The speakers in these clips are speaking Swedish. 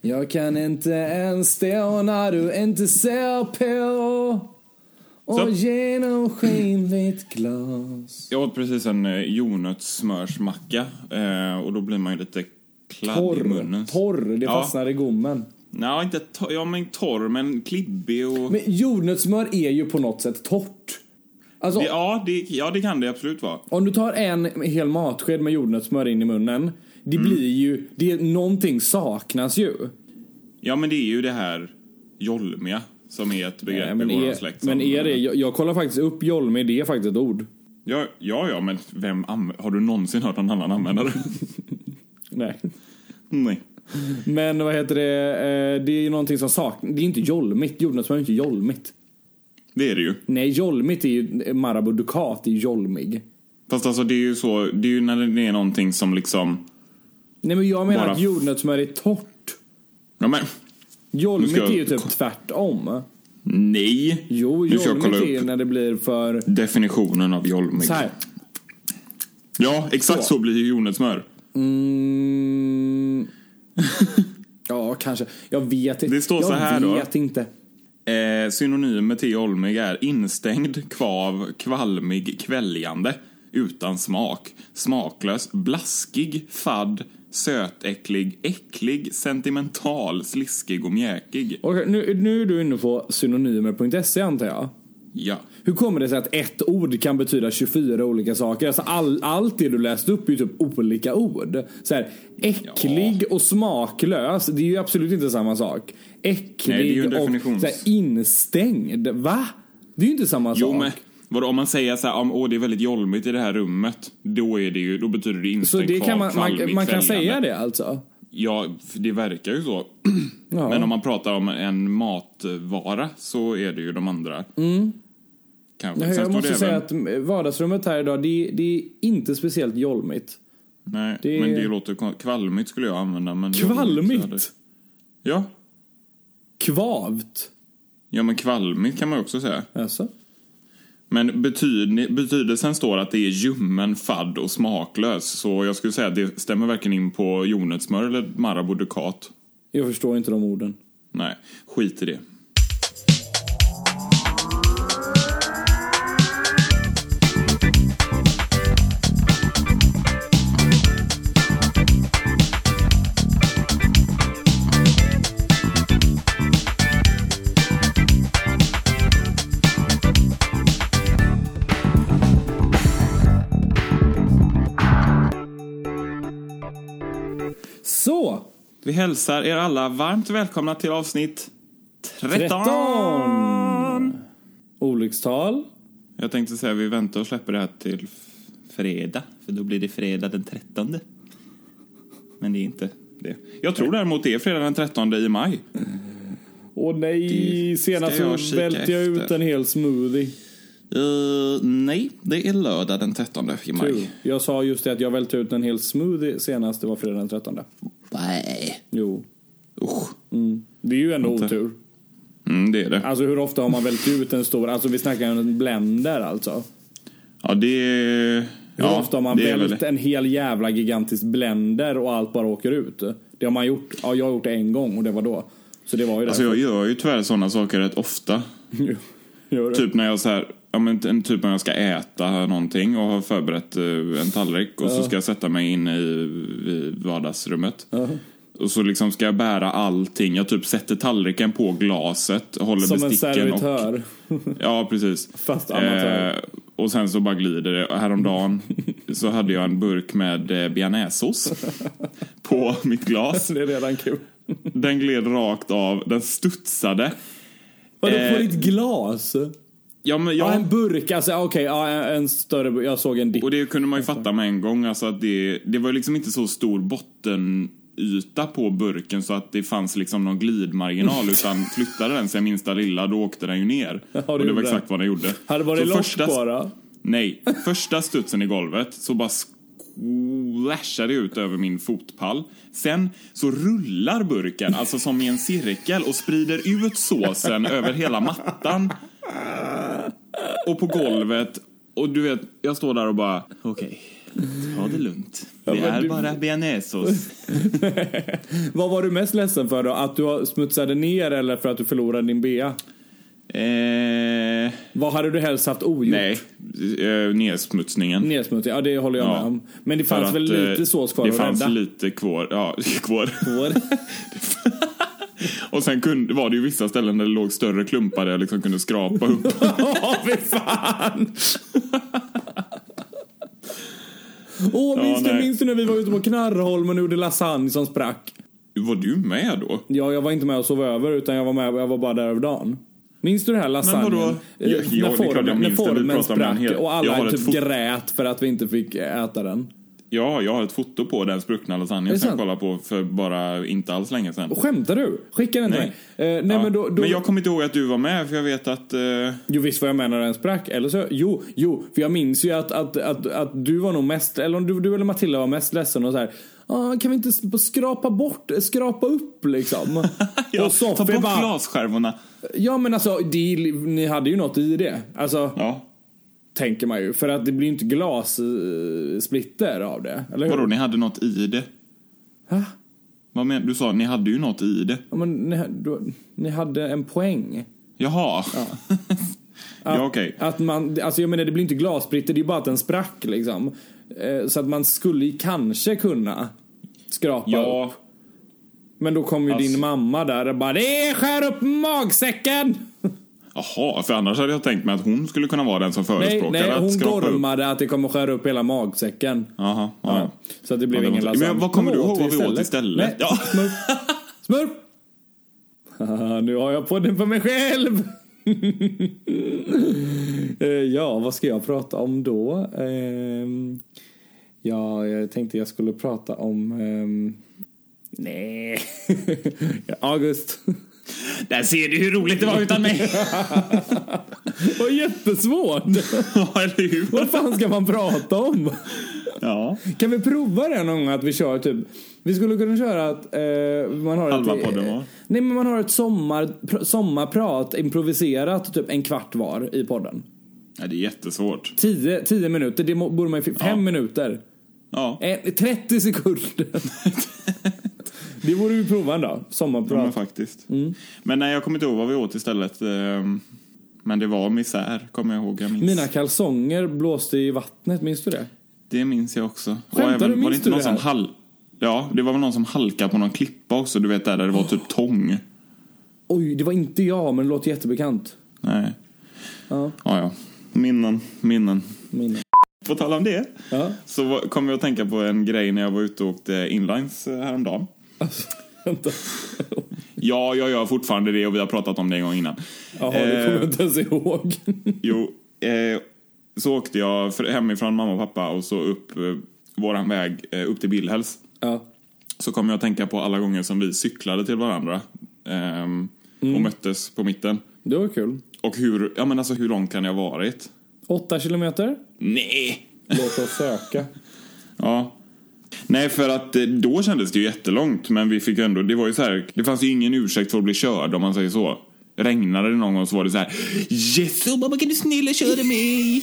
Jag kan inte ens stå när du inte ser på. Och genomskinligt glas. Jag åt precis en jordnötssmörsmacka. Och då blir man ju lite kladd i munnen. Torr, det fastnar i gommen. Nej, inte men torr, men klibbig och... Men jordnötssmör är ju på något sätt torrt. Alltså, det kan det absolut vara. Om du tar en hel matsked med jordnötssmör in i munnen, det blir ju... någonting saknas ju. Ja, men det är ju det här jolmiga som är ett begrepp i vår släkt. Men är det... Jag kollar faktiskt upp jolmi, det är faktiskt ett ord. Ja, men har du någonsin hört någon annan använda det? Nej. Men vad heter det? Det är ju någonting som saknas. Det är inte jolmigt. Jordnötssmör är inte jolmigt. Det är det ju. Nej, jolmigt är ju Marabou Ducat, det är jolmig. Fast alltså det är ju så, det är ju när det är någonting som liksom... Nej, men jag menar att jordnötssmör är torrt. Ja, men... Jolmigt är ju typ tvärtom. Nej. Jo, jolmigt är när det blir för... Definitionen av jolmig. Så här. Ja, exakt så blir ju jordnötssmör. Ja, kanske. Jag vet inte. Det står så här då. Jag vet inte. Synonymer till jolmig är instängd, kvav, kvalmig, kväljande, utan smak, smaklös, blaskig, fadd, sötäcklig, äcklig, sentimental, sliskig och mjäkig. Okej, nu är du inne på synonymer.se antar jag. Ja. Hur kommer det sig att ett ord kan betyda 24 olika saker? Alltså allt det du läste upp är ju typ olika ord. Så här, äcklig och smaklös, det är ju absolut inte samma sak. Äcklig. Nej, det är ju en definitions... och så här, instängd. Va? Det är ju inte samma sak. Jo, men vadå, om man säger så här, det är väldigt jolmigt i det här rummet, då betyder det instängd. Så det kan man kan säga det alltså? Ja, det verkar ju så. Ja. Men om man pratar om en matvara så är det ju de andra. Jag måste säga att vardagsrummet här idag, det är inte speciellt jolmigt. Nej, men det låter kvalmigt skulle jag använda. Men kvalmigt? Ja. Kvavt? Ja, men kvalmigt kan man också säga. Alltså? Men betydelsen står att det är ljummen, fadd och smaklös. Så jag skulle säga att det stämmer verkligen in på jordnötssmör eller Marabou Ducat. Jag förstår inte de orden. Nej, skit i det. Så! Vi hälsar er alla varmt välkomna till avsnitt 13! Olyckstal. Jag tänkte säga att vi väntar och släpper det här till fredag. För då blir det fredag den 13. Men det är inte det. Jag tror däremot det är fredag den 13 i maj. Åh nej, senast så välte jag ut en hel smoothie. Nej, det är lördag den 13 i maj. Tur. Jag sa just det att jag välte ut en hel smoothie senast, det var fredag den 13. Nej. Jo. Det är ju ändå otur. Det är det. Alltså hur ofta har man vält ut en stor, alltså vi snackar om en blender alltså. Ja, det är... Hur ofta har man vält en hel jävla gigantisk blender och allt bara åker ut? Det har man gjort, ja jag har gjort det en gång och det var då. Så det var ju alltså jag gör ju tyvärr sådana saker rätt ofta. Typ när jag så här, typ när jag ska äta någonting och har förberett en tallrik och så ska jag sätta mig in i vardagsrummet. Och så liksom ska jag bära allting. Jag typ sätter tallriken på glaset, håller som besticken en servitör. Ja, precis. Fast amatör. Och sen så bara glider det. Häromdagen så hade jag en burk med bearnaisesås på mitt glas. Det är redan kul. Den gled rakt av. Den studsade. Vadå på ditt glas? Ja, men en burk, alltså en större, jag såg en dipp. Och det kunde man ju fatta med en gång, alltså att det var liksom inte så stor bottenyta på burken så att det fanns liksom någon glidmarginal, utan flyttade den sig minsta lilla, då åkte den ju ner. Och det var exakt vad den gjorde. Hade det varit lock bara? Nej, första studsen i golvet så bara splashade ut över min fotpall. Sen så rullar burken, alltså som i en cirkel, och sprider ut såsen över hela mattan och på golvet. Och du vet, jag står där och bara okej. Ta det lugnt. Det är bara bearnaisesås. Vad var du mest ledsen för då? Att du smutsade ner eller för att du förlorade din bea? Vad hade du helst haft ogjort? Nej, nedsmutsningen. Ja, det håller jag med om. Men det fanns väl lite sås kvar att rädda? Det fanns lite kvar. Ja, kvar. Och sen var det ju vissa ställen där det låg större klumpar där jag liksom kunde skrapa upp. Åh, fy fan! Minns du när vi var ute på Knarrholmen och gjorde lasagne som sprack? Var du med då? Ja, jag var inte med och sov över, utan jag var bara där över dagen. Minns du det här lasagnen? När formen sprack och alla typ grät för att vi inte fick äta den. Ja, jag har ett foto på den spruckna lasagnen som jag kollade på för bara inte alls länge sedan. Och skämtar du? Skicka den till mig. Men jag kommer inte ihåg att du var med, för jag vet att... Jo, visst var jag med när den sprack. Eller så... Jo, för jag minns ju att du var nog mest... Eller om du eller Matilda var mest ledsen och så här... kan vi inte skrapa upp liksom? Ja, ta bort glasskärvorna. Ja, men alltså, ni hade ju något i det. Alltså... Ja. Tänker man ju, för att det blir inte glassplitter av det, eller hur? Vadå, ni hade något i det? Vad men du sa, ni hade ju något i det. Ja, men ni hade en poäng. Jaha. Ja, ja, okej. Att man, alltså jag menar, det blir inte glassplitter, det är bara att den sprack liksom. Så att man skulle kanske kunna skrapa upp. Men då kom ju din mamma där och bara, det skär upp magsäcken! Jaha, för annars hade jag tänkt mig att hon skulle kunna vara den som förespråkade. Nej, hon gormade att det kommer skära upp hela magsäcken. Jaha, ja. Så att det blev ingen lasagne. Men vad kommer du ihåg vad vi åt istället? Nej, ja. Smurf! Nu har jag podden på mig själv. Ja, vad ska jag prata om då? Jag tänkte jag skulle prata om... Nej. August. Där ser du hur roligt det var utan mig. Det var jättesvårt. Ja, eller hur? Vad fan ska man prata om? Ja. Kan vi prova det någon gång att vi kör typ... Vi skulle kunna köra att man har halva podden var. Nej, men man har ett sommarprat improviserat typ en kvart var i podden. Ja, det är jättesvårt. 10 minuter, det borde man ju 5 minuter. Ja. 30 sekunder. Det borde vi prova då, sommarprat. Ja, men faktiskt. Men nej, jag kommer inte ihåg vad vi åt istället. Men det var misär, kommer jag ihåg. Mina kalsonger blåste i vattnet, minns du det? Det minns jag också. Skämtar du, var det inte någon som Ja, det var väl någon som halkade på någon klippa också. Du vet där det var typ tång. Oj, det var inte jag, men det låter jättebekant. Nej. Ja. Minnen. På tal om det, så kom jag att tänka på en grej när jag var ute och åkte inlines häromdagen. Alltså, vänta. Ja, jag gör fortfarande det och vi har pratat om det en gång innan. Jaha, det kommer jag inte ens ihåg. Jo, så åkte jag hemifrån mamma och pappa och så upp våran väg upp till Billhälls. Ja. Så kom jag att tänka på alla gånger som vi cyklade till varandra och möttes på mitten. Det var kul. Och hur långt kan jag ha varit? 8 kilometer? Nej! Låt oss söka. Ja. Nej, för att då kändes det ju jättelångt. Men vi fick ändå, det var ju så här, det fanns ju ingen ursäkt för att bli körd om man säger så. Regnade det någon gång så var det så här: yes, mamma, kan du snälla köra mig?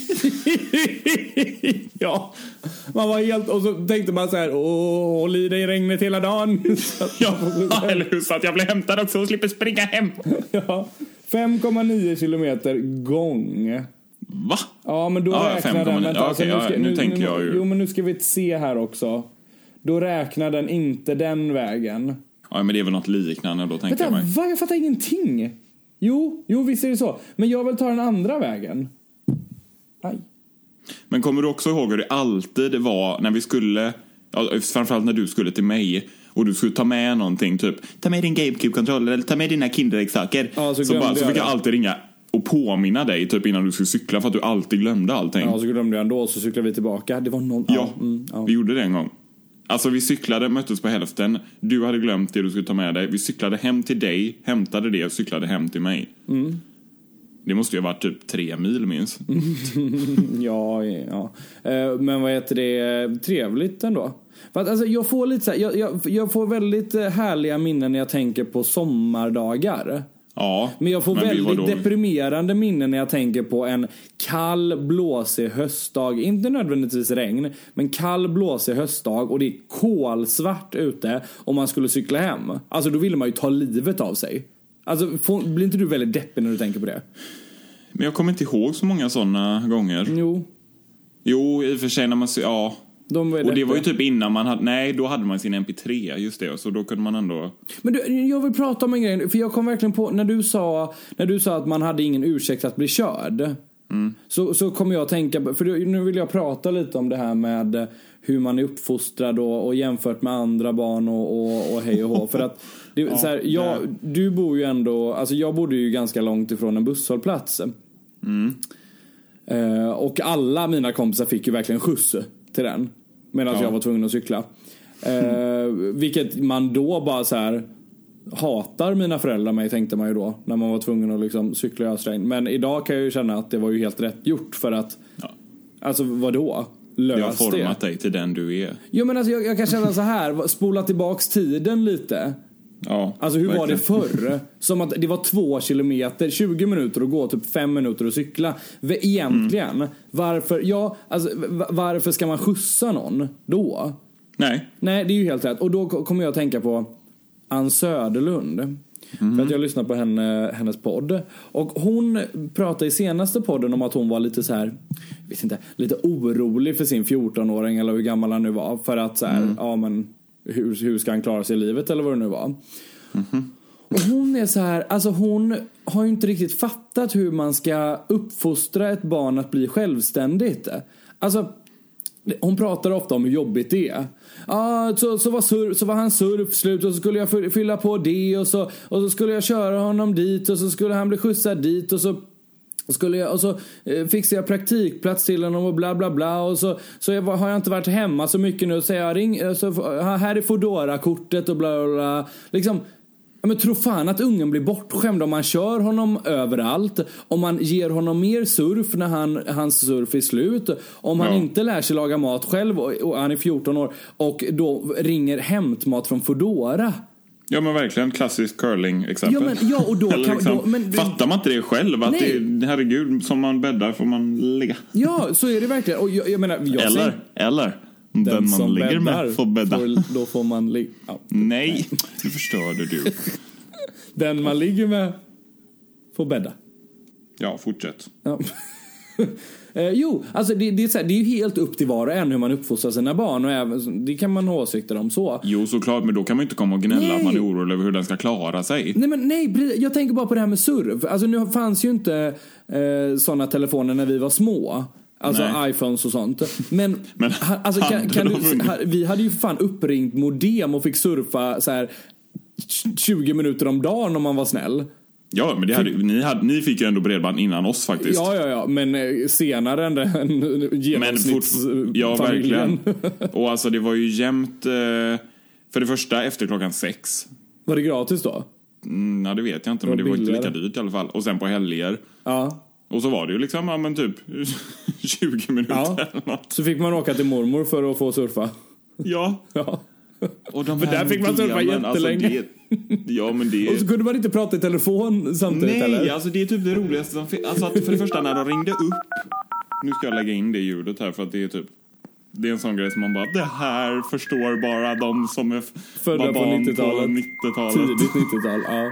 Ja, man var helt, och så tänkte man så här: håll i dig i regnet hela dagen. Ja, eller hur, så att jag blev hämtad också och slipper springa hem. Ja, 5,9 kilometer gång. Va? Ja, men då räknar den. Ja, alltså, nu tänker jag ju. Jo, men nu ska vi se här också. Då räknar den inte den vägen. Ja, men det är väl något liknande då, tänker jag mig. Va? Jag fattar ingenting. Jo, visst är det så. Men jag vill ta den andra vägen. Aj. Men kommer du också ihåg hur det alltid var när vi skulle, framförallt när du skulle till mig och du skulle ta med någonting, typ ta med din GameCube-kontroller eller ta med dina Kinderäggssaker. Ja, så fick jag alltid ringa och påminna dig typ innan du skulle cykla, för att du alltid glömde allting. Ja, så glömde jag ändå, så cyklade vi tillbaka. Det var någon... Ja, vi gjorde det en gång. Alltså vi cyklade, möttes på hälften. Du hade glömt det du skulle ta med dig. Vi cyklade hem till dig, hämtade det och cyklade hem till mig. Det måste ju ha varit typ 3 mil minst. Ja. Men vad heter det? Trevligt ändå. För att, alltså, jag får lite så här, jag får väldigt härliga minnen när jag tänker på sommardagar. Ja, men jag får väldigt deprimerande minnen när jag tänker på en kall, blåsig höstdag. Inte nödvändigtvis regn, men kall, blåsig höstdag och det är kolsvart ute och man skulle cykla hem. Alltså då ville man ju ta livet av sig. Alltså blir inte du väldigt deppig när du tänker på det? Men jag kommer inte ihåg så många sådana gånger. Jo, i och för sig när man... Ja. Och det var ju typ innan man hade... Nej, då hade man sin MP3, just det. Så då kunde man ändå... Men jag vill prata om en grej. För jag kom verkligen på... När du sa att man hade ingen ursäkt att bli körd. Så kommer jag att tänka... För nu vill jag prata lite om det här med hur man är uppfostrad och jämfört med andra barn och hej och hå. För att... så här, du bor ju ändå... Alltså jag bodde ju ganska långt ifrån en busshållplats. Och alla mina kompisar fick ju verkligen skjuts till den. Medan jag var tvungen att cykla. Vilket man då bara så här hatar mina föräldrar mig, tänkte man ju då. När man var tvungen att liksom cykla i ösregn. Men idag kan jag ju känna att det var ju helt rätt gjort. För att, alltså vadå? Lös det har format dig till den du är. Jo men alltså jag kan känna så här. Spola tillbaks tiden lite. Ja, alltså hur var det förr? Som att det var 2 kilometer, 20 minuter att gå, typ 5 minuter att cykla. Egentligen, varför ska man skjutsa någon då? Nej, det är ju helt rätt. Och då kommer jag att tänka på Ann Söderlund. För att jag lyssnar på hennes podd. Och hon pratade i senaste podden om att hon var lite så här, vet inte, lite orolig för sin 14-åring eller hur gammal han nu var. För att så här, ja men hur ska han klara sig i livet eller vad det nu var. Och hon är så här, alltså hon har ju inte riktigt fattat hur man ska uppfostra ett barn att bli självständigt. Alltså hon pratar ofta om hur jobbigt det är. Så var han surf slut och så skulle jag fylla på det och så skulle jag köra honom dit och så skulle han bli skjutsad dit och så fixade jag praktikplats till honom och bla bla bla och så har jag inte varit hemma så mycket nu, så jag här är Foodora-kortet och bla bla bla. Liksom, men tro fan att ungen blir bortskämd om man kör honom överallt, om man ger honom mer surf när hans surf är slut, om han inte lär sig laga mat själv och han är 14 år och då ringer hämtmat från Foodora. Ja men verkligen, klassisk curling-exempel. Och då kan, fattar man inte det själv? Att det, herregud, som man bäddar får man ligga. Ja, så är det verkligen. Och jag menar, eller den man ligger med får bädda. Då får man ligga. Ja. Nej, nu förstörde du. Den man ligger med får bädda. Ja, fortsätt. Ja. Jo, alltså det är ju helt upp till var och en hur man uppfostrar sina barn, och även, det kan man ha åsikter om så. Jo, såklart, men då kan man inte komma och gnälla att man är orolig över hur den ska klara sig. Nej, jag tänker bara på det här med surf. Alltså nu fanns ju inte sådana telefoner när vi var små. Alltså iPhones och sånt. Men alltså, vi hade ju fan uppringt modem och fick surfa så här 20 minuter om dagen om man var snäll. Ja, men ni fick ju ändå bredband innan oss faktiskt. Ja, men senare än genomsnittsfamiljen. Ja, verkligen. Och alltså det var ju jämnt, för det första efter 6:00. Var det gratis då? Ja, det vet jag inte, men det var inte lika dyrt i alla fall. Och sen på helger. Ja. Och så var det ju liksom, ja men typ 20 minuter eller något. Så fick man åka till mormor för att få surfa. Ja. Och för där fick man surfa jättelänge. Alltså ja, men det... Och så kunde man inte prata i telefon samtidigt. Nej, eller? Alltså det är typ det roligaste som finns. Alltså att för det första när de ringde upp. Nu ska jag lägga in det ljudet här, för att det är typ, det är en sån grej som man bara, det här förstår bara de som är födda på 90-talet. 90-talet. Tidigt 90-tal, ja.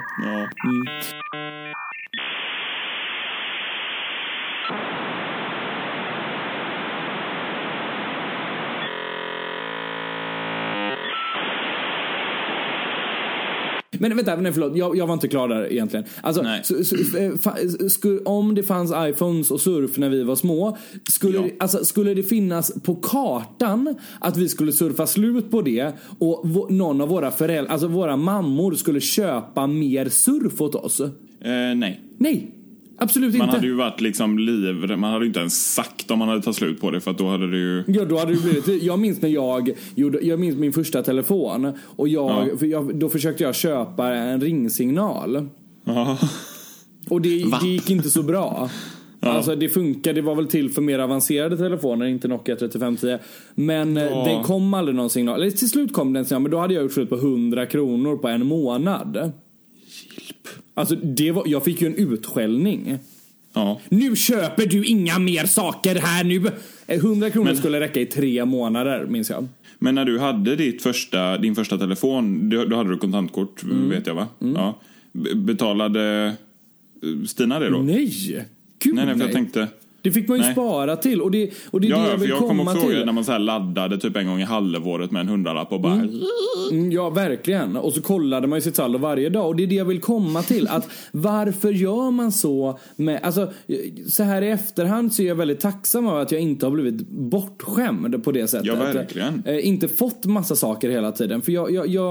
Men vänta, förlåt, jag var inte klar där egentligen. Alltså, om det fanns iPhones och surf när vi var små, skulle det finnas på kartan att vi skulle surfa slut på det, och någon av våra föräldrar, alltså våra mammor, skulle köpa mer surf åt oss? Nej. Absolut inte. Man hade ju varit liksom man hade ju inte ens sagt om man hade tagit slut på det, för att då hade det ju... Ja, då hade det blivit... Jag minns när jag minns min första telefon, och då försökte jag köpa en ringsignal. Och det gick inte så bra. Alltså det funkar, det var väl till för mer avancerade telefoner, inte Nokia 3510. Men det kom aldrig någon signal. Eller till slut kom den signal, men då hade jag gjort slut på 100 kronor på en månad. Alltså jag fick ju en utskällning. Ja. Nu köper du inga mer saker här nu. 100 kronor skulle räcka i 3 månader, minns jag. Men när du hade din första telefon, då hade du kontantkort, vet jag va? Ja. Betalade Stina det då? Nej. Gud, nej, för jag tänkte... Det fick man ju spara till. Och det är det jag vill komma till. När man så här laddade typ en gång i halvåret med en 100-lapp och bara... Ja, verkligen. Och så kollade man ju sitt saldo varje dag. Och det är det jag vill komma till. Att varför gör man så med... Alltså, så här i efterhand så är jag väldigt tacksam över att jag inte har blivit bortskämd på det sättet. Ja, verkligen. Inte fått massa saker hela tiden. För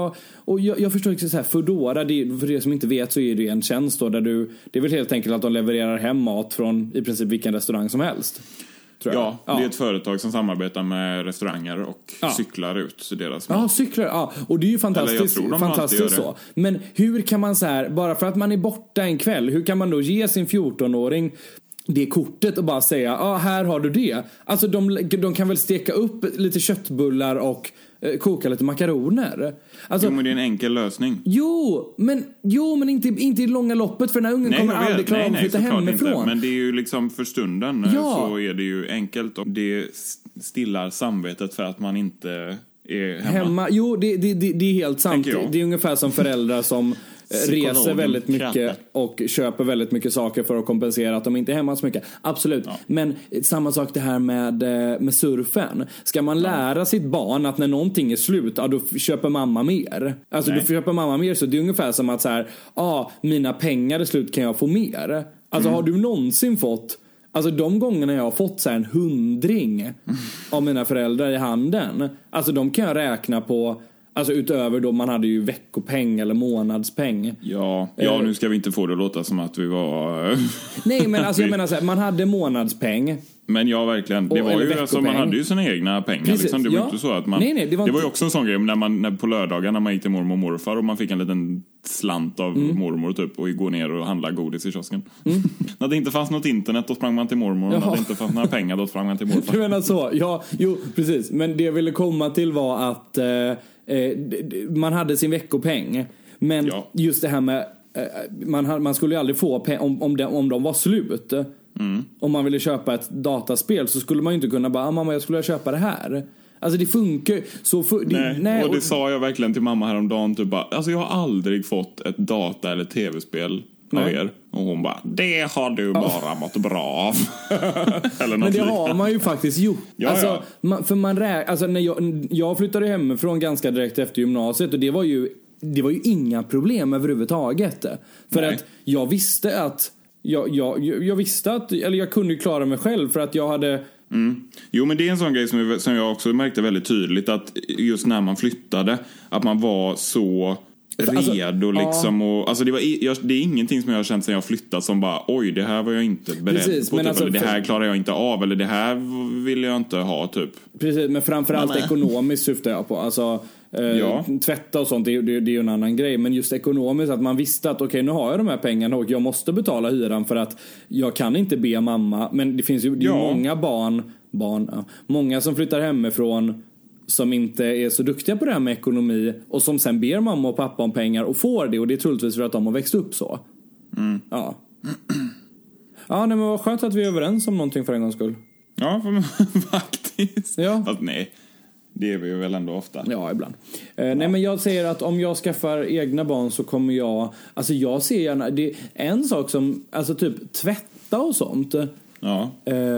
jag förstår inte så här, Foodora, för det som inte vet så är det en tjänst då där det är väl helt enkelt att de levererar hem mat från i princip vilken restaurang som helst. Tror jag. Ja, det är ett företag som samarbetar med restauranger och cyklar ut deras mat. Ja, cyklar. Ja, och det är ju fantastiskt så. Men hur kan man så här, bara för att man är borta en kväll, hur kan man då ge sin 14-åring det kortet och bara säga, här har du det. Alltså de kan väl steka upp lite köttbullar och koka lite makaroner. Alltså, jo, men det är en enkel lösning. Jo, men inte i långa loppet, för den här ungen kommer aldrig klara av att flytta hemifrån. Inte. Men det är ju liksom för stunden så är det ju enkelt och det stillar samvetet för att man inte är hemma. Jo, det är helt sant. Det är ungefär som föräldrar som reser väldigt mycket och köper väldigt mycket saker för att kompensera att de inte är hemma så mycket. Absolut. Ja. Men samma sak det här med surfen. Ska man lära sitt barn att när någonting är slut, då köper mamma mer. Alltså då köper mamma mer, så det är ungefär som att så här, mina pengar är slut, kan jag få mer? Alltså har du någonsin fått, alltså de gångerna jag har fått så här en 100 av mina föräldrar i handen, alltså de kan jag räkna på. Alltså utöver då man hade ju veckopeng eller månadspeng. Ja, nu ska vi inte få det att låta som att vi var... Nej, men alltså jag menar så här, man hade månadspeng. Men ja, verkligen. Det var ju alltså, man hade ju sina egna pengar. Liksom. Det var inte så att man... Nej, det var ju också en sån grej när på lördagar när man gick till mormor och morfar och man fick en liten slant av mormor typ och gå ner och handla godis i kiosken. När det inte fanns något internet då sprang man till mormor. När det inte fanns några pengar då sprang man till morfar. Du menar så? Ja, jo, precis. Men det jag ville komma till var att man hade sin veckopeng. Men just det här med man skulle ju aldrig få om de var slut. Om man ville köpa ett dataspel så skulle man ju inte kunna bara, mamma jag skulle köpa det här. Alltså det funkar så nej, och det sa jag verkligen till mamma häromdagen typ bara, alltså jag har aldrig fått ett data- eller tv-spel av er. Och hon bara, det har du bara mått bra av. Eller men det har man ju faktiskt gjort. Ja, alltså när jag flyttade hemifrån ganska direkt efter gymnasiet, och det var ju inga problem överhuvudtaget. För att jag visste att jag visste att, eller jag kunde klara mig själv för att jag hade... Jo, men det är en sån grej som jag också märkte väldigt tydligt, att just när man flyttade, att man var så redo liksom, och alltså det är ingenting som jag har känt sen jag flyttat som bara, oj, det här var jag inte beredd på typ, alltså, eller det här klarar jag inte av, eller det här vill jag inte ha typ. Precis, men framförallt ekonomiskt syftar jag på, alltså tvätta och sånt, det är ju en annan grej, men just ekonomiskt, att man visste att okej, nu har jag de här pengarna och jag måste betala hyran för att jag kan inte be mamma, men det finns ju många många som flyttar hemifrån som inte är så duktiga på det här med ekonomi och som sen ber mamma och pappa om pengar och får det, och det är troligtvis för att de har växt upp så. Ja, nej, men vad skönt att vi är överens om någonting för en gångs skull. Ja, faktiskt. Ja. Fast nej, det är vi väl ändå ofta. Ja, ibland. Nej, men jag säger att om jag skaffar egna barn så kommer jag... Alltså jag ser gärna... Det är en sak som... Alltså typ tvätta och sånt. Ja.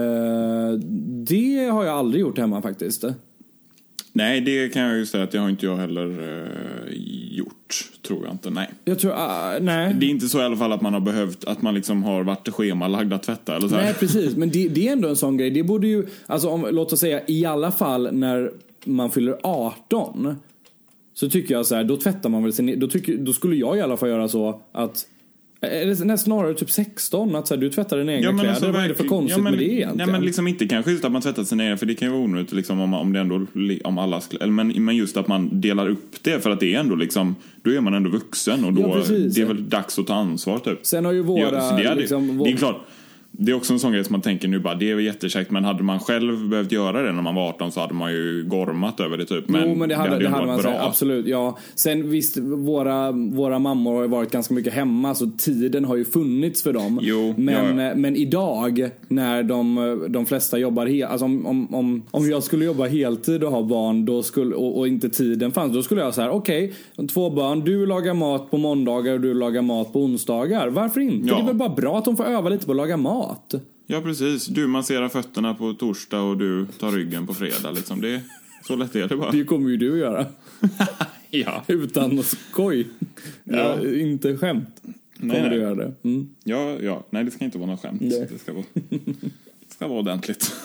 Det har jag aldrig gjort hemma faktiskt. Nej, det kan jag ju säga att det har inte jag heller gjort, tror jag inte, nej. Jag tror, nej. Det är inte så i alla fall att man har behövt, att man liksom har varit schemalagd att tvätta eller så här. Nej, precis, men det är ändå en sån grej. Det borde ju, alltså låt oss säga i alla fall när man fyller 18, så tycker jag så här, då tvättar man väl sin, då skulle jag i alla fall göra så att, eller snarare typ 16, att så här, du tvättar dina egna kläder. Alltså, vad är det för konstigt med det egentligen? Nej, men liksom inte kanske just att man tvättar sina egna, för det kan ju vara onödigt liksom, om det ändå, om alla, men just att man delar upp det, för att det är ändå liksom, då är man ändå vuxen och då det är väl dags att ta ansvar typ. Sen har ju våra det är klart, Det är också en sån grej som man tänker nu bara, det är jättekäckt, men hade man själv behövt göra det när man var 18 så hade man ju gormat över det typ. Men det hade man bra. Absolut, ja. Sen visst, våra mammor har ju varit ganska mycket hemma, så tiden har ju funnits för dem. Men idag när de flesta jobbar alltså om jag skulle jobba heltid och ha barn då och inte tiden fanns, då skulle jag säga okej, 2 barn, du lagar mat på måndagar och du lagar mat på onsdagar. Varför inte? Det är väl bara bra att de får öva lite på att laga mat. Ja, precis. Du masserar fötterna på torsdag och du tar ryggen på fredag. Liksom. Det är så lätt är det bara. Det kommer ju du att göra. Ja. Utan skoj. Ja. Inte skämt. Kommer du göra det. Mm. Ja. Nej, det ska inte vara något skämt. Det ska vara ordentligt.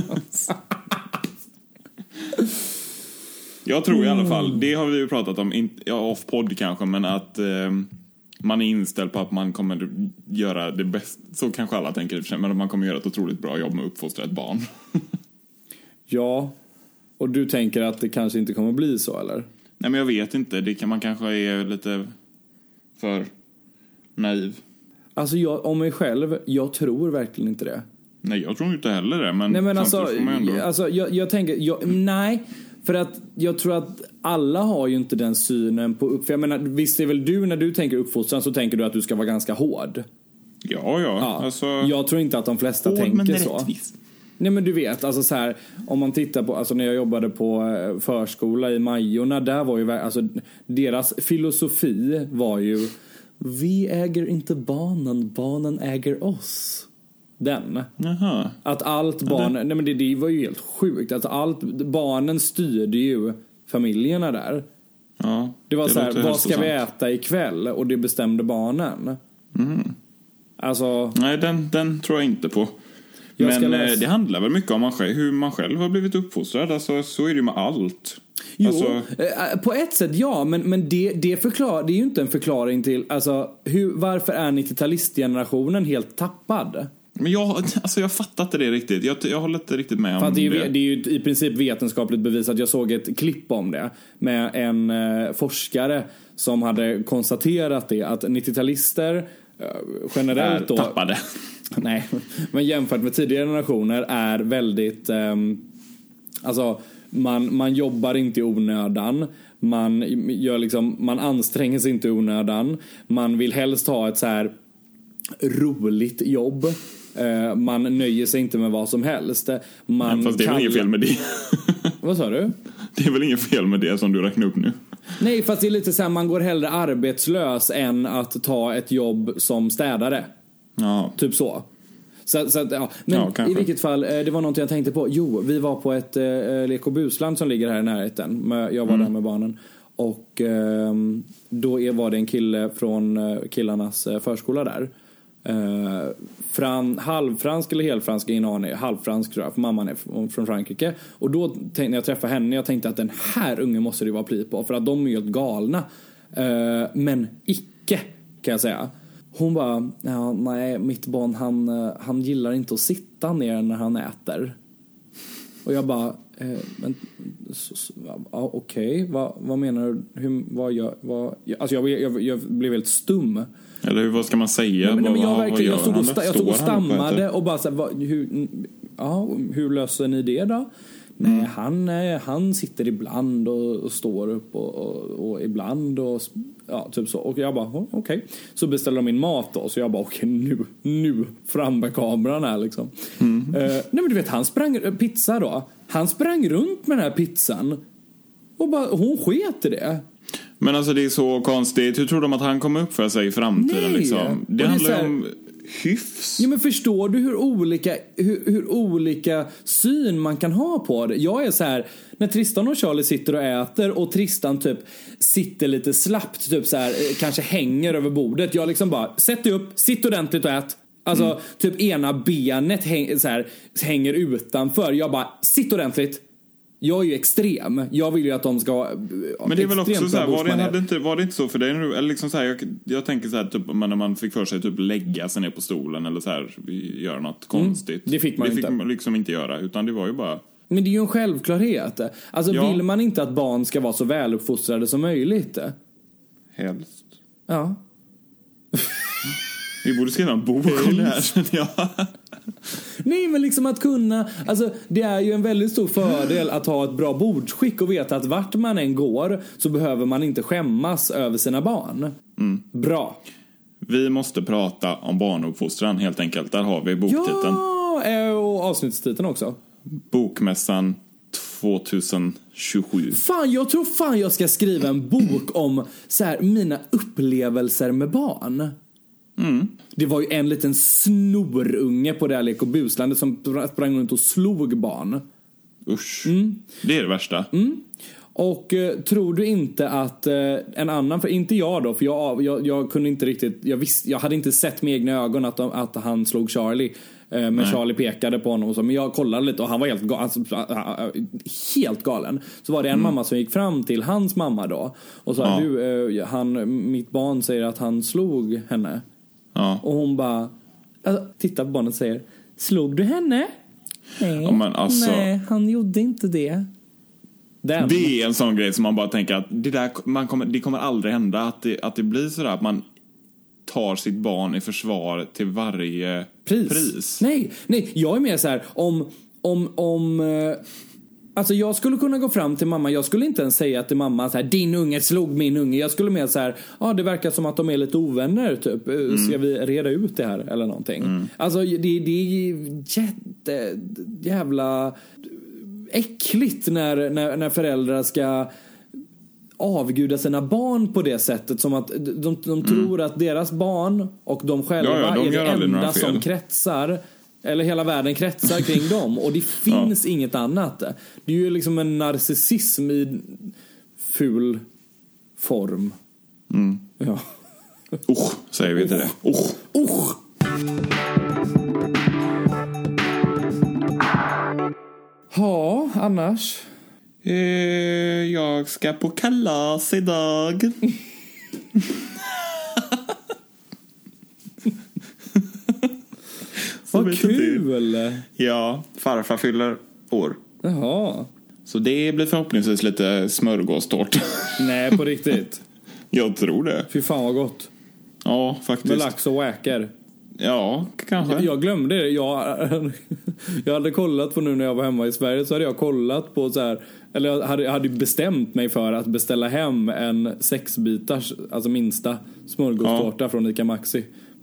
Jag tror i alla fall, det har vi ju pratat om, off-podd kanske, men att... man är inställd på att man kommer göra det bästa. Så kanske alla tänker i och för sig, men man kommer göra ett otroligt bra jobb med att uppfostra ett barn. Ja, och du tänker att det kanske inte kommer bli så, eller? Nej, men jag vet inte. Det kan man kanske är lite för naiv. Alltså om mig själv, jag tror verkligen inte det. Nej, jag tror inte heller det. Men alltså jag tänker, nej. För att jag tror att alla har ju inte den synen på för jag menar, visst är väl du när du tänker uppfostran så tänker du att du ska vara ganska hård. Ja. Alltså, jag tror inte att de flesta hård, tänker men så. Rättvis. Nej, men du vet, alltså så här, om man tittar på, alltså när jag jobbade på förskola i Majorna, där var ju, alltså deras filosofi var ju, vi äger inte barnen äger oss. Den. Jaha. Att allt barnen, nej men det var ju helt sjukt. Att barnen styrde ju familjerna där. Ja. Det var så här, vad ska vi äta ikväll? Och det bestämde barnen. Mm. Alltså, nej, den tror jag inte på. Men det handlar väl mycket om hur man själv har blivit uppfostrad. Alltså, så är det ju med allt. Jo, alltså, på ett sätt ja, men det är ju inte en förklaring till alltså, varför är 90-talistgenerationen helt tappad? Men jag fattar inte det riktigt. Jag håller inte riktigt med om det. Det är ju i princip vetenskapligt bevisat. Jag såg ett klipp om det med en forskare som hade konstaterat det, att 90-talister generellt då tappade. Nej, men jämfört med tidigare generationer är väldigt alltså man jobbar inte i onödan. Man anstränger sig inte i onödan. Man vill helst ha ett så här roligt jobb. Man nöjer sig inte med vad som helst. Fast det är väl inget fel med det. Vad sa du? Det är väl inget fel med det som du räknar upp nu. Nej, fast det är lite så här, man går hellre arbetslös än att ta ett jobb som städare. Ja. Typ så. Så ja. Men i vilket fall, det var något jag tänkte på. Jo, vi var på ett lek- och busland som ligger här i närheten. Jag var där med barnen. Och då var det en kille från killarnas förskola där. Halvfransk eller helfransk, ingen aning. Halvfransk tror jag, för mamman är från Frankrike. Och då tänkte när jag träffade henne, jag tänkte att den här ungen måste det vara pli på, för att de är helt galna. Men icke, kan jag säga. Hon bara, ja, nej, mitt barn han gillar inte att sitta ner när han äter. Och jag bara, men okej, vad menar du? Alltså jag blev helt stum. Eller vad ska man säga? Jag stod och stammade och bara så här, hur löser ni det då? Nej, han sitter ibland och står upp och ibland och ja, typ så. Och jag bara, okej. Så beställer de in mat då. Så jag bara, okej, nu fram med kameran här liksom. Nej, men du vet, han sprang pizza då. Han sprang runt med den här pizzan och bara, hon sket i det. Men alltså det är så konstigt. Hur tror de att han kommer upp för sig i framtiden? Nej. Liksom? Det handlar ju om hyfs. Ja, men förstår du hur olika syn man kan ha på det? Jag är så här, när Tristan och Charlie sitter och äter och Tristan typ sitter lite slappt, typ så här, kanske hänger över bordet. Jag liksom bara, sätt dig upp, sitt ordentligt och ät. Alltså typ ena benet hänger utanför. Jag bara, sitt ordentligt. Jag är ju extrem. Jag vill ju att de ska. Men det är väl också så här, var det inte så för dig eller liksom så här, jag tänker så här typ när man fick för sig typ lägga sig ner på stolen eller så här göra något konstigt. Det fick man liksom inte göra, utan det var ju bara. Men det är ju en självklarhet. Alltså vill man inte att barn ska vara så väluppfostrade som möjligt? Helst. Ja. Vi borde skriva en bok om det här. Ja. Nej, men liksom att kunna, alltså det är ju en väldigt stor fördel att ha ett bra bordsskick och veta att vart man än går så behöver man inte skämmas över sina barn. Bra. Vi måste prata om barnuppfostran helt enkelt. Där har vi boktiteln. Ja, och avsnittstiteln också. Bokmässan 2027. Jag tror jag ska skriva en bok om så här, mina upplevelser med barn. Det var ju en liten snorunge på det här Lek- och buslandet som sprang runt och slog barn. Usch. Det är det värsta. Och tror du inte att en annan, för inte jag då, för jag kunde inte riktigt, jag hade inte sett med egna ögon att han slog Charlie. Men Charlie pekade på honom och så, men jag kollade lite och han var helt galen. Så var det en mamma som gick fram till hans mamma då och sa, mitt barn säger att han slog henne. Och hon bara tittar på barnet och säger, slog du henne? Nej, han gjorde inte det. Det är en sån grej som man bara tänker att det kommer aldrig hända att det blir sådär att man tar sitt barn i försvar till varje pris. Nej, jag är mer så här om alltså jag skulle kunna gå fram till mamma. Jag skulle inte ens säga till mamma så här, din unge slog min unge. Jag skulle mer så här, det verkar som att de är lite ovänner typ. Ska vi reda ut det här eller någonting? Alltså det är jävla äckligt när föräldrar ska avguda sina barn på det sättet, som att de tror att deras barn och de själva är det enda som kretsar, eller hela världen kretsar kring dem, och det finns inget annat. Det är ju liksom en narcissism i ful form. Ja. Säger vi inte det? Ja, annars jag ska på kalas idag. Vad kul. Ja, farfar fyller år. Jaha. Så det blir förhoppningsvis lite smörgåstårt. Nej, på riktigt. Jag tror det. Fy fan vad gott. Ja, faktiskt. Med lax och wäker. Ja, kanske. Jag glömde det. Jag hade kollat på, nu när jag var hemma i Sverige så hade jag kollat på så här, eller jag hade bestämt mig för att beställa hem en 6-bitars, alltså minsta smörgåstårta från Ica Maxi.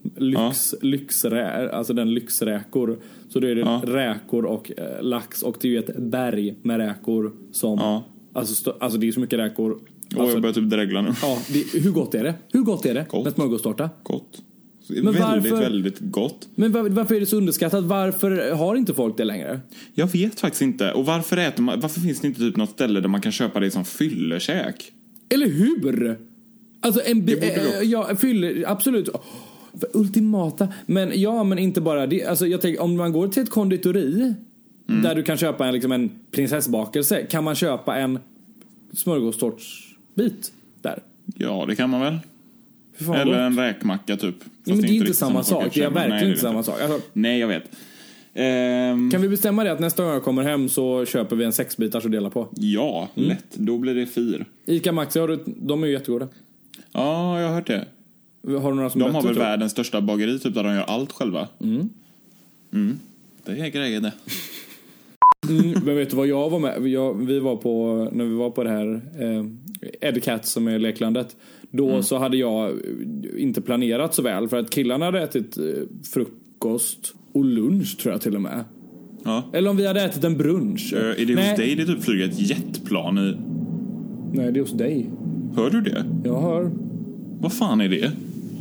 Alltså den lyxräkor. Så då är det räkor och lax, och det är ju ett berg med räkor som alltså det är så mycket räkor. Och jag börjar typ dregla nu. Ja, hur gott är det? Gott. Med smörgåstårta? Gott. Men väldigt gott. Men varför är det så underskattat? Varför har inte folk det längre? Jag vet faktiskt inte. Och varför finns det inte typ något ställe där man kan köpa det som fyllekäk? Eller hur? Alltså fyller, absolut. Ultimata. Men inte bara det. Alltså jag tänker, om man går till ett konditori där du kan köpa en prinsessbakelse, kan man köpa en smörgåstårtsbit där? Ja, det kan man väl. Eller en räkmacka typ. Men det är inte samma sak. Det är verkligen inte samma sak. Alltså, nej, jag vet. Kan vi bestämma det att nästa gång jag kommer hem så köper vi en 6-bitars och delar på? Ja, lätt. Då blir det 4. Ica Maxi, de är ju jättegoda. Ja, jag har hört det. Har du några som de har väl världens största bageri typ, där de gör allt själva. Det är grejen det. Men vet du vad jag var med? Vi var på, när vi var på det här Edcat som är leklandet. Då så hade jag inte planerat så väl, för att killarna hade ätit frukost och lunch tror jag till och med. Ja. Eller om vi hade ätit en brunch. Är det hos dig det typ flyger ett jetplan i? Nej, det är hos dig. Hör du det? Jag hör. Vad fan är det?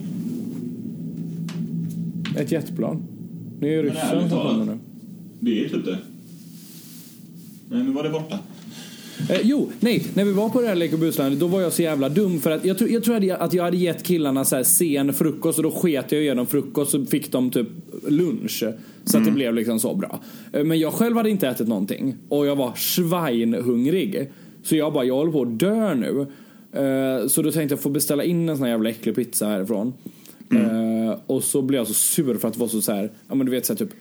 Ett jetplan. Det är ryssen som kommer nu. Det är typ det. Nej, nu var det borta. När vi var på det här Lek- och buslandet, då var jag så jävla dum, för att jag tror att jag hade gett killarna så här sen frukost, och då sket jag igenom frukost, så fick de typ lunch, så att det blev liksom så bra. Men jag själv hade inte ätit någonting, och jag var svinhungrig, så jag håller på att dö nu. Så då tänkte jag få beställa in en sån här jävla äcklig pizza härifrån. Och så blev jag så sur för att det var så här, ja men du vet så här, typ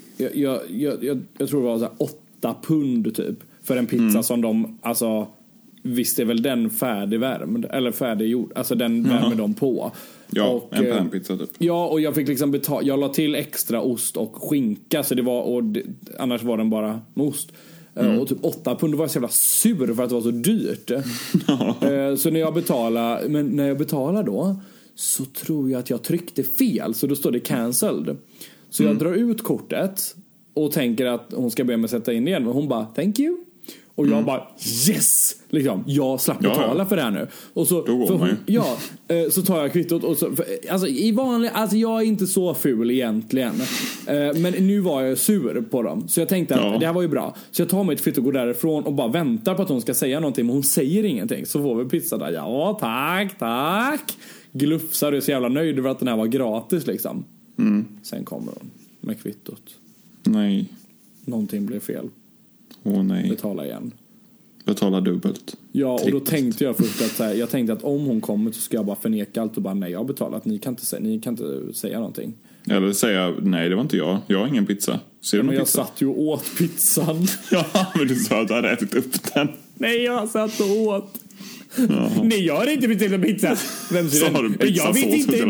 jag tror det var så här 8 pund typ för en pizza som de alltså visst är väl den färdigvärmd eller färdiggjord, alltså den värmer de på. Ja, och, en panpizza typ. Ja, och jag fick liksom jag la till extra ost och skinka, så det var, annars var den bara med ost. Och typ 8 pund, var jag så jävla sur för att det var så dyrt. Så när jag betalar då, så tror jag att jag tryckte fel, så då står det cancelled. Så jag drar ut kortet och tänker att hon ska be mig sätta in det igen, men hon bara thank you. Och jag bara yes, liksom, jag slapp betala för det här nu. Och så så tar jag kvittot och så, alltså jag är inte så ful egentligen. Men nu var jag sur på dem. Så jag tänkte att det här var ju bra. Så jag tar mig ett kvitto och går därifrån och bara väntar på att hon ska säga någonting, men hon säger ingenting. Så får vi pizza där. Ja, tack. Glufsar och är så jävla nöjd över att den här var gratis liksom. Sen kommer hon med kvittot. Nej. Någonting blev fel. Nej. Betala igen. Betala dubbelt. Ja, och då tänkte jag först att jag tänkte att om hon kommer så ska jag bara förneka allt och bara nej, jag har betalat. Ni kan inte säga någonting. Eller säga nej, det var inte jag. Jag har ingen pizza. Ser du någon jag pizza? satt ju och åt pizzan. Ja, men du sa att du hade ätit upp den. Nej, jag satt och åt. Nej, jag har inte beställt en pizza. Vem sa du pizza? Jag vet inte.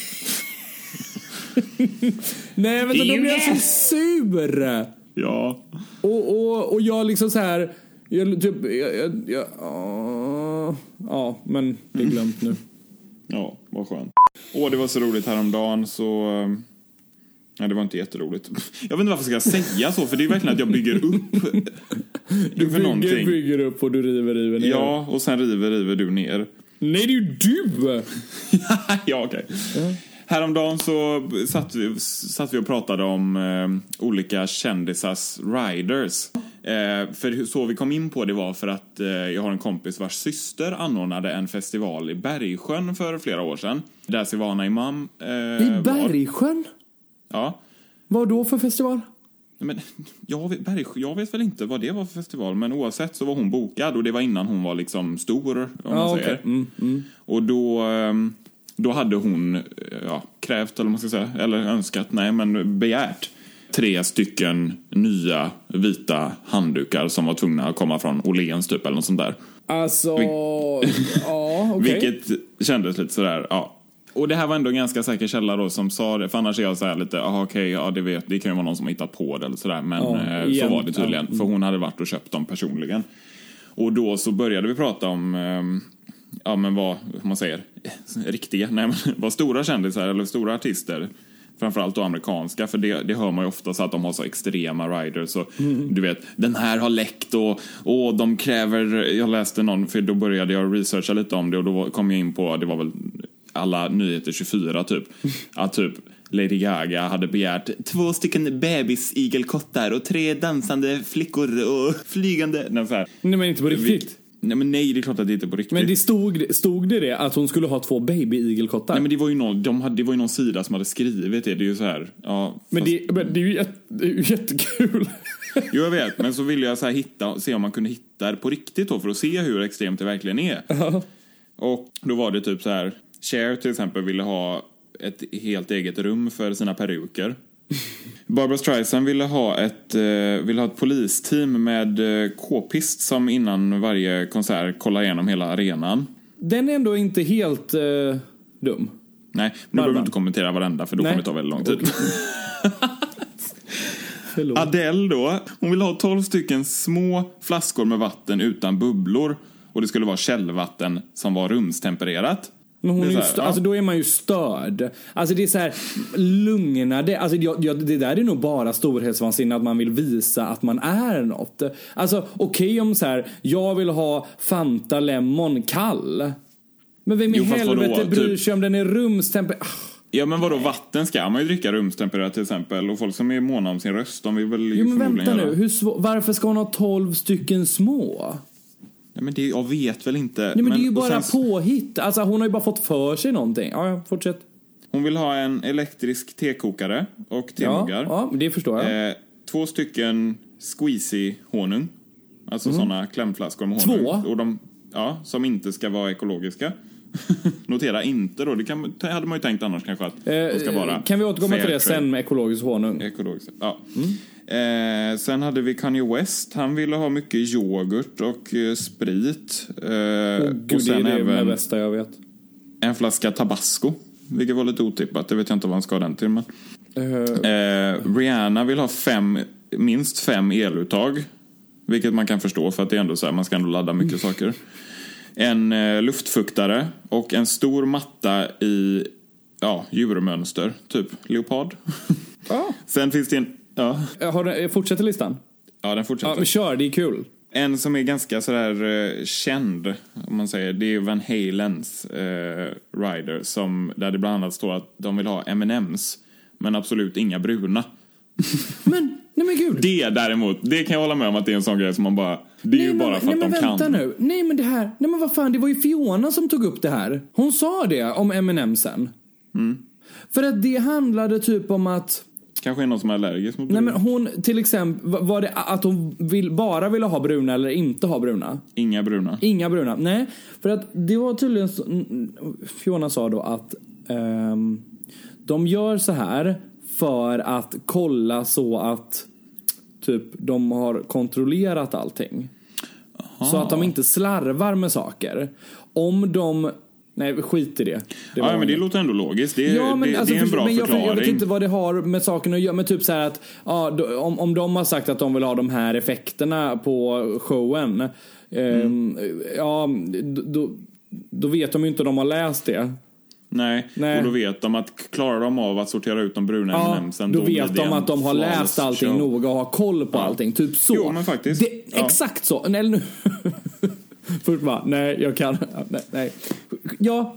Nej, men då blir jag så sur. Ja. Och jag liksom så här, men det är glömt nu. Ja, vad skönt. Det var så roligt häromdagen så... Nej, det var inte jätteroligt. Jag vet inte varför jag ska säga så, för det är verkligen att jag bygger upp. Du bygger upp och du river ner. Ja, och sen river du ner. Nej, det är ju du! Ja, okej. Häromdagen så satt vi och pratade om olika kändisars riders. För så vi kom in på det var för att jag har en kompis vars syster anordnade en festival i Bergsjön för flera år sedan. Där Silvana Imam i Bergsjön? Ja. Vad då för festival? Men jag vet väl inte vad det var för festival, men oavsett så var hon bokad och det var innan hon var liksom stor, om man säger. Och då hade hon krävt, eller man ska säga, eller önskat, begärt 3 stycken nya vita handdukar som var tvungna att komma från Åhléns typ eller något sånt där. Alltså, Vilket kändes lite sådär, Och det här var ändå en ganska säker källa då som sa det. För annars är jag så här lite, det kan ju vara någon som har hittat på det eller sådär. Men så var det tydligen. För hon hade varit och köpt dem personligen. Och då så började vi prata om, vad man säger, vad stora kändisar eller stora artister. Framförallt då amerikanska, för det hör man ju ofta så att de har så extrema riders. Så, du vet, den här har läckt och de kräver, jag läste någon, för då började jag researcha lite om det. Och då kom jag in på, det var väl alla nyheter 24 typ. Att typ Lady Gaga hade begärt 2 stycken bebisigelkottar och 3 dansande flickor och flygande. Nej, men inte på riktigt. Nej, det är klart att det inte är på riktigt. Men det stod det att hon skulle ha 2 babyigelkottar? Nej, men det var ju någon sida som hade skrivit det. Det är ju så här. Ja, men det är ju jättekul. Jo, jag vet. Men så ville jag så här se om man kunde hitta det på riktigt då, för att se hur extremt det verkligen är. Och då var det typ så här. Cher till exempel ville ha ett helt eget rum för sina peruker. Barbra Streisand ville ha ett polisteam med k-pist som innan varje konsert kollar igenom hela arenan. Den är ändå inte helt dum. Nej, nu behöver vi inte kommentera varenda, för då kommer det ta väldigt lång tid. Adele då, hon vill ha 12 stycken små flaskor med vatten utan bubblor. Och det skulle vara källvatten som var rumstempererat. Men hon är här, alltså då är man ju störd. Alltså det är så här, lugna det. Alltså det där är nog bara storhetsvansinne, att man vill visa att man är något. Alltså okej, om så här, jag vill ha Fanta Lemon kall. Men vem i helvete bryr sig om den är rumstempererad? Ja, men vadå, vatten ska man ju dricka rumstempererat till exempel. Och folk som är måna om sin röst, de vill väl. Jo, men vänta nu, varför ska hon ha 12 stycken små? Nej, men jag vet väl inte. Nej, men det är ju bara påhitt. Alltså hon har ju bara fått för sig någonting. Ja, fortsätt. Hon vill ha en elektrisk tekokare och temuggar. Ja, det förstår jag. 2 stycken squeezy honung. Alltså sådana klämflaskor med honung. 2? Och som inte ska vara ekologiska. Notera inte då. Det hade man ju tänkt annars kanske att de ska vara. Kan vi återkomma till det sen med ekologisk honung? Ekologisk, ja. Sen hade vi Kanye West. Han ville ha mycket yoghurt och sprit. Gud, och sen det är även det bästa jag vet. en flaska tabasco. Vilket var lite otippat. Det vet jag inte vad han ska ha den till. Men. Rihanna vill ha minst 5 eluttag. Vilket man kan förstå, för att det är ändå så här, man ska ändå ladda mycket saker. En luftfuktare och en stor matta i djurmönster, typ leopard. Sen finns det Fortsätter listan? Ja, den fortsätter. Ja, men kör, det är kul. En som är ganska sådär känd, om man säger, det är Van Halens rider, där det bland annat står att de vill ha M&M's, men absolut inga bruna. Men gud. Det däremot, det kan jag hålla med om att det är en sån grej som man bara, det är ju bara för att de kan. Vänta nu. Nej men vad fan, det var ju Fiona som tog upp det här. Hon sa det om M&M'sen. För att det handlade typ om att kanske är någon som är allergisk mot bruna. Nej, men hon, till exempel, var det att hon bara ville ha bruna eller inte ha bruna? Inga bruna. Nej, för att det var tydligen Fiona sa då att de gör så här för att kolla så att typ de har kontrollerat allting. Aha. Så att de inte slarvar med saker. Om de... Nej, skit i det. Men det låter ändå logiskt. Det är en bra förklaring. Jag vet inte vad det har med saken att göra. Men typ så här att om de har sagt att de vill ha de här effekterna på showen. Då vet de ju inte om de har läst det. Nej, och då vet de att klarar de av att sortera ut de bruna M&M'sen, då vet de att de har läst allting noga och har koll på allting. Typ så. Jo, men faktiskt. Exakt så. Eller nu... Först bara, nej, jag kan... Nej. Ja,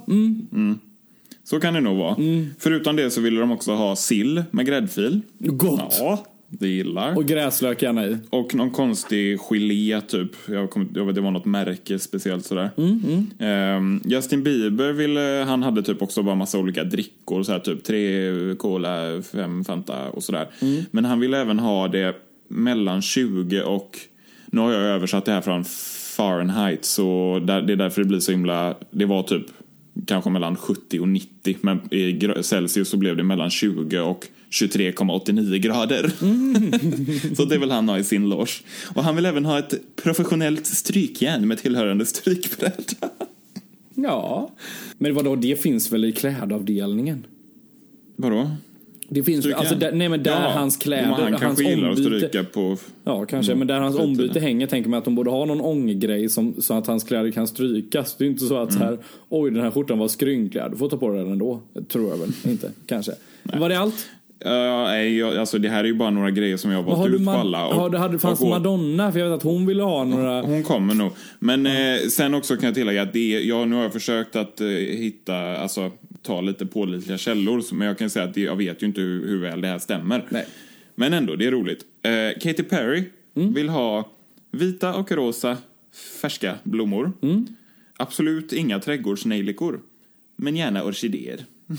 Så kan det nog vara. Förutom det så ville de också ha sill med gräddfil. Gott. Ja, det gillar. Och gräslök gärna i. Och någon konstig gelé typ. Det var något märke speciellt sådär. Justin Bieber han hade typ också bara massa olika drickor. Så här, typ 3 cola, 5 Fanta och sådär. Men han ville även ha det mellan 20 och... Nu har jag översatt det här från Fahrenheit, så det är därför det blir så himla... Det var typ kanske mellan 70 och 90, men i Celsius så blev det mellan 20 och 23,89 grader. Så det vill han ha i sin loge. Och han vill även ha ett professionellt strykjärn med tillhörande strykbräda. Ja, men vadå, det finns väl i klädavdelningen? Vadå? Det finns alltså där hans kläder, han hans kanske gillar att stryka på. Ja, kanske, men där hans ombyte hänger, tänker man att de borde ha någon ånggrej så att hans kläder kan strykas. Det är inte så att så här, oj, den här skjortan var skrynklig, du får ta på den ändå. Tror jag väl inte, kanske. Var det allt? Alltså det här är ju bara några grejer som jag har valt ut på alla. Fanns Madonna? För jag vet att hon ville ha några... Hon kommer nog. Men sen också kan jag tillägga att nu har jag försökt att hitta, alltså ta lite pålitliga källor. Men jag kan säga att jag vet ju inte hur väl det här stämmer. Nej. Men ändå, det är roligt. Katy Perry vill ha vita och rosa färska blommor. Absolut inga trädgårdsnejlikor. Men gärna orkidéer.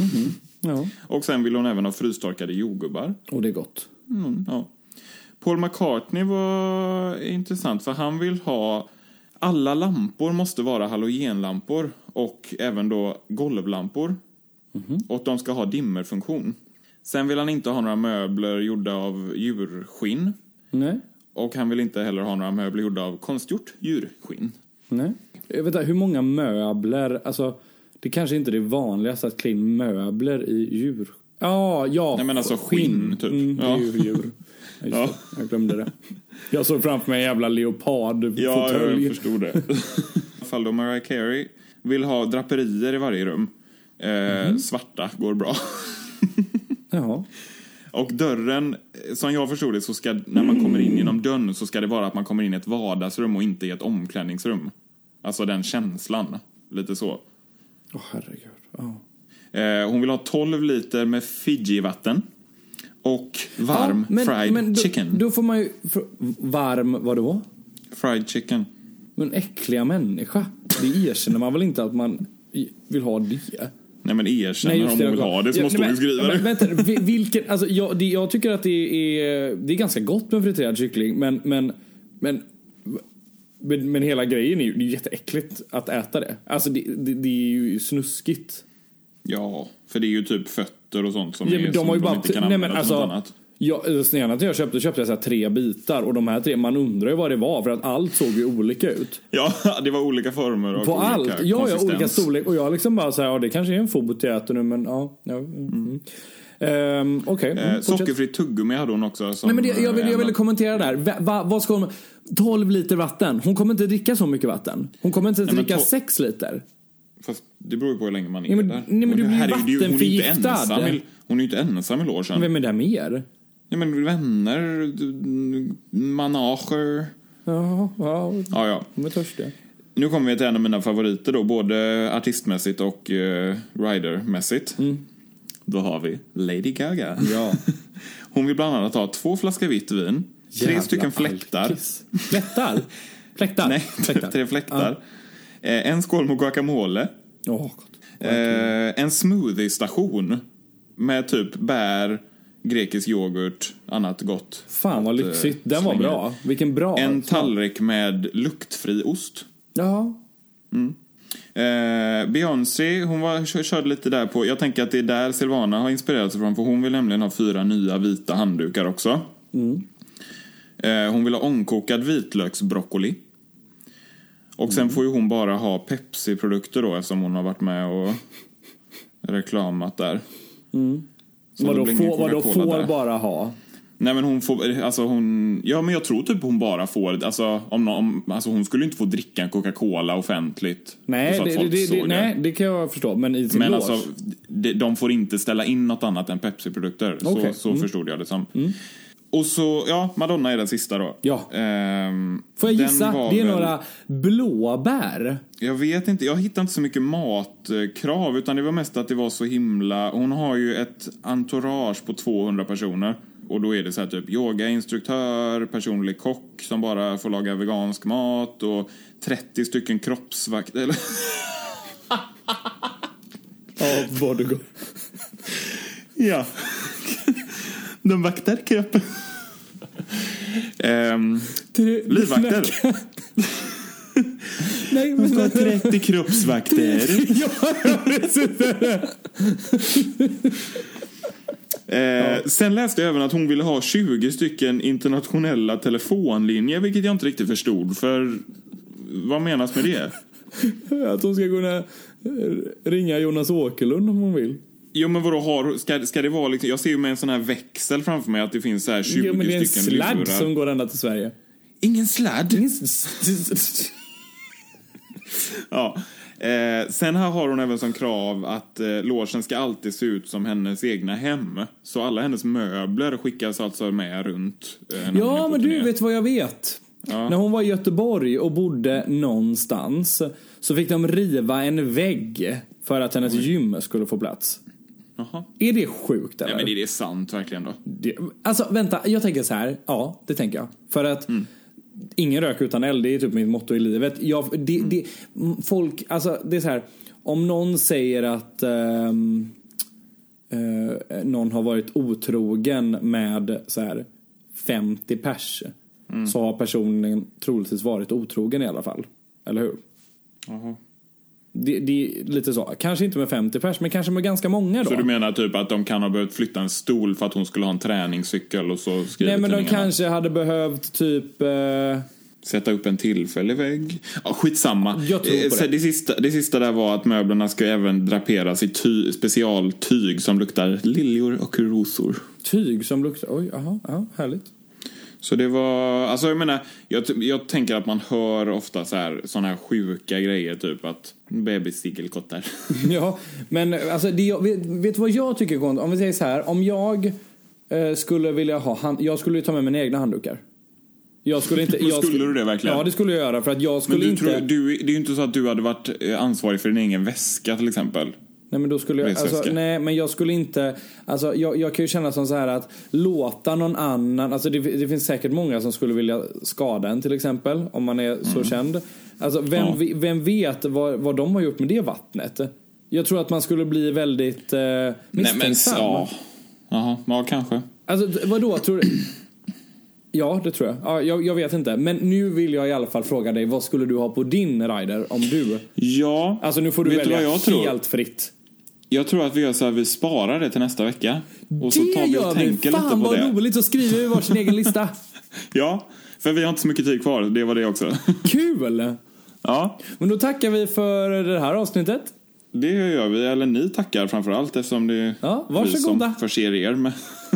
Ja. Och sen vill hon även ha frystorkade jordgubbar. Och det är gott. Ja. Paul McCartney var intressant, för han vill ha... Alla lampor måste vara halogenlampor. Och även då golvlampor. Och de ska ha dimmerfunktion. Sen vill han inte ha några möbler gjorda av djurskinn. Nej. Och han vill inte heller ha några möbler gjorda av konstgjort djurskinn. Nej. Jag vet inte, hur många möbler... Alltså, det kanske inte är det vanligaste att klä in möbler i djur. Ja. Nej, men alltså skinn typ. Det är ju djur. Ja. Jag glömde det. Jag såg framför mig en jävla leopard. Ja, jag förstod det. I alla fall då Mariah Carey vill ha draperier i varje rum. Svarta går bra. Ja. Och dörren, som jag förstod det, så ska, när man kommer in genom dörren, så ska det vara att man kommer in i ett vardagsrum och inte i ett omklädningsrum. Alltså den känslan. Lite så. Herregud. Hon vill ha 12 liter med Fiji-vatten. Och varm fried chicken. Då får man ju... Varm, vadå? Fried chicken. Men äckliga människa. Det erkänner man väl inte att man vill ha det? Nej, men erkänner om hon vill ha det så måste hon skriva det. Vänta, vilken... Alltså, jag tycker att det är ganska gott med friterad kyckling. Men hela grejen är ju jätteäckligt att äta det. Alltså det är ju snuskigt. Ja, för det är ju typ fötter och sånt som, de har ju bara, inte kan använda till något annat. Senast jag köpte jag så här 3 bitar. Och de här 3, man undrar ju vad det var. För att allt såg ju olika ut. Ja, det var olika former och på olika allt. konsistens. Olika storlek. Och jag liksom bara så här, det kanske är en fot jag äter nu. Men ja. Okej. Sockerfritt tuggummi hade hon också. Nej, men jag ville kommentera där. Vad ska hon... 12 liter vatten. Hon kommer inte dricka så mycket vatten. Hon kommer inte dricka 6 liter. Fast det beror ju på hur länge man är där. Nej, men du blir vattenförgiftad. Hon är ju inte ensam i logen. Vem är det mer? Ja, men vänner, manager. Ja. De är törstiga. Nu kommer vi till en av mina favoriter då. Både artistmässigt och ridermässigt. Då har vi Lady Gaga. Ja. Hon vill bland annat ha 2 flaskor vitt vin. 3 stycken fläktar. Fläktar? Nej, 3 fläktar. En skål med guacamole. En smoothie-station. Med typ bär, grekisk yoghurt, annat gott. Fan vad lyxigt, den var bra. Vilken bra. En tallrik med luktfri ost. Ja. Beyoncé, hon körde lite där på. Jag tänker att det är där Silvana har inspirerat sig från. För hon vill nämligen ha 4 nya vita handdukar också. Hon vill ha ångkokad vitlöksbroccoli. Och sen får ju hon bara ha Pepsi-produkter då, eftersom hon har varit med och reklamat där. Vadå får bara ha? Nej, men hon får, alltså hon, ja, men jag tror typ hon bara får, alltså alltså hon skulle inte få dricka en Coca-Cola offentligt. Nej, det kan jag förstå, men i sin men alltså de får inte ställa in något annat än Pepsi-produkter. Okay. Så förstod jag det som. Och så, ja, Madonna är den sista då. Ja. Får jag gissa? Det är några blåbär. Jag vet inte, jag hittade inte så mycket matkrav. Utan det var mest att det var så himla. Hon har ju ett entourage på 200 personer. Och då är det så här typ yogainstruktör, personlig kock som bara får laga vegansk mat. Och 30 stycken kroppsvakter. Eller? Ja, vad det går. Ja. De vaktar kroppen. Livvakter. Nej, men ska ha 30 kroppsvakter. Sen läste jag även att hon ville ha 20 stycken internationella telefonlinjer, vilket jag inte riktigt förstod. För vad menas med det? Att hon ska kunna ringa Jonas Åkerlund om hon vill. Jo, men vadå, ska det vara liksom, jag ser ju med en sån här växel framför mig att det finns så här 20 stycken. Jo, men det är en sladd som går ända till Sverige. Ingen sladd? Ja. Sen här har hon även som krav att logen ska alltid se ut som hennes egna hem. Så alla hennes möbler skickas alltså med runt. Ja, men du vet vad jag vet. Ja. När hon var i Göteborg och bodde någonstans så fick de riva en vägg för att hennes gym skulle få plats. Aha. Är det sjukt eller? Ja, men är det sant verkligen då? Alltså vänta, jag tänker så här. Ja, det tänker jag. För att ingen rök utan eld, det är typ mitt motto i livet. Folk, alltså det är så här. Om någon säger att någon har varit otrogen med så här 50 pers, så har personen troligtvis varit otrogen i alla fall. Eller hur? Aha. Det är lite så. Kanske inte med 50 pers, men kanske med ganska många då. Så du menar typ att de kan ha behövt flytta en stol för att hon skulle ha en träningscykel och så skriver. Nej, men de kanske hade behövt typ sätta upp en tillfällig vägg. Ja, skitsamma. Jag tror på det sista där var att möblerna ska även draperas i specialtyg som luktar liljor och rosor. Tyg som luktar, oj, aha, härligt. Så det var, alltså jag menar, jag tänker att man hör ofta såna här sjuka grejer, typ att bebiscikelkottar. Ja, men alltså vet du vad jag tycker är konstigt? Om vi säger så här, om jag skulle vilja ha jag skulle ju ta med mina egna handdukar. Jag skulle inte. Skulle du det verkligen? Ja, det skulle jag göra för att jag skulle men inte. Det är ju inte så att du hade varit ansvarig för din egen väska till exempel. Nej, men då skulle jag, alltså, nej, men jag skulle inte, alltså jag kan ju känna som så här att låta någon annan, alltså det finns säkert många som skulle vilja skada en till exempel, om man är så känd. Alltså vem vet vad de har gjort med det vattnet? Jag tror att man skulle bli väldigt misstänksam. Ja, kanske. Alltså vadå, tror du? Ja, det tror jag. Ja, jag vet inte. Men nu vill jag i alla fall fråga dig, vad skulle du ha på din rider om du? Ja. Alltså nu får du välja helt fritt. Jag tror att vi gör så här, vi sparar det till nästa vecka. Och så tar vi och tänker lite på det. Fan vad roligt, så skriver vi varsin egen lista. Ja, för vi har inte så mycket tid kvar, det var det också. Kul! Ja. Men då tackar vi för det här avsnittet. Det gör vi, eller ni tackar framförallt eftersom det är vi som förser er med.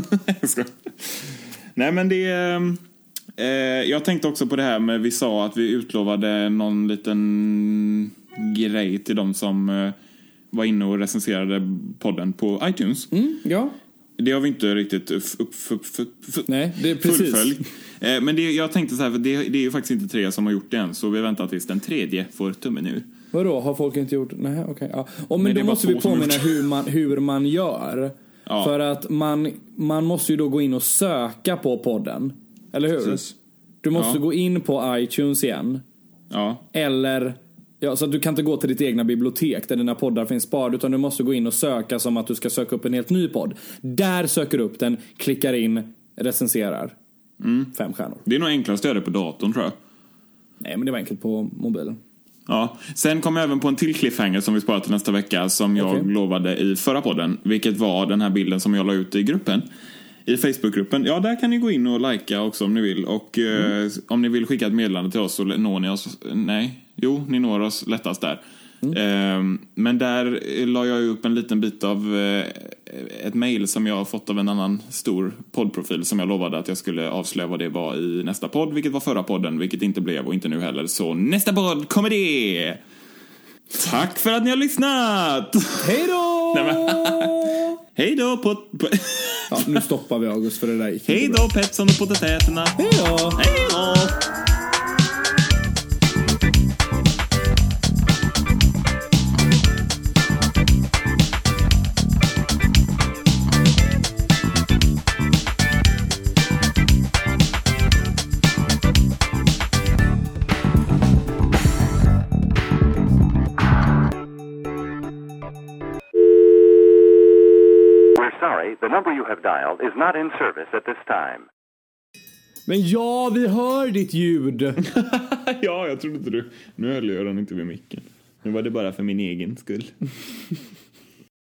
Nej men det jag tänkte också på det här med, vi sa att vi utlovade någon liten grej till de som var inne och recenserade podden på iTunes. Ja. Det har vi inte riktigt Nej, det är precis. fullföljt. Men jag tänkte så här, för det är ju faktiskt inte 3 som har gjort det än, så vi väntar tills den 3:e får tummen ur. Vadå, har folk inte gjort? Nej, okej. Ja. Men då måste vi påminna hur man gör. Ja. För att man måste ju då gå in och söka på podden. Eller hur? Precis. Du måste gå in på iTunes igen. Ja. Eller så att du kan inte gå till ditt egna bibliotek där dina poddar finns sparade, utan du måste gå in och söka som att du ska söka upp en helt ny podd. Där söker du upp den, klickar in, recenserar. 5 stjärnor. Det är nog enklast att göra det på datorn, tror jag. Nej, men det var enkelt på mobilen. Ja, sen kom jag även på en till cliffhanger som vi sparar till nästa vecka, som jag lovade i förra podden, vilket var den här bilden som jag la ut i gruppen, i Facebookgruppen. Ja, där kan ni gå in och likea också om ni vill. Och om ni vill skicka ett meddelande till oss så når ni oss. Ni når oss lättast där. Men där la jag upp en liten bit av ett mejl som jag har fått av en annan stor poddprofil, som jag lovade att jag skulle avslöja vad det var i nästa podd, vilket var förra podden, vilket inte blev och inte nu heller. Så nästa podd kommer det! Tack för att ni har lyssnat! Hej då! Hej då Ja, nu stoppar vi August för det där. Hej då Petson och potatäterna. Hej då! Hej då! The number you have dialed is not in service at this time. Men ja, vi hör ditt ljud. Ja, jag trodde inte du. Nu höll jag den inte vid micken. Nu var det bara för min egen skull.